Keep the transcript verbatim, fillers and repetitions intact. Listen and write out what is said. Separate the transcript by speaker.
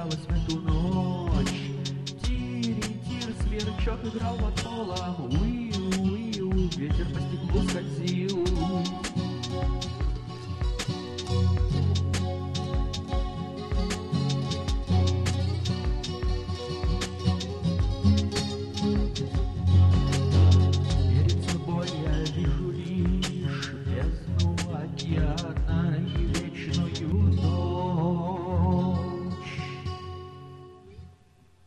Speaker 1: потерялась в эту ночь. Тири-тир, сверчок играл под полом. Уиу-уиу, ветер по стеклу скользил.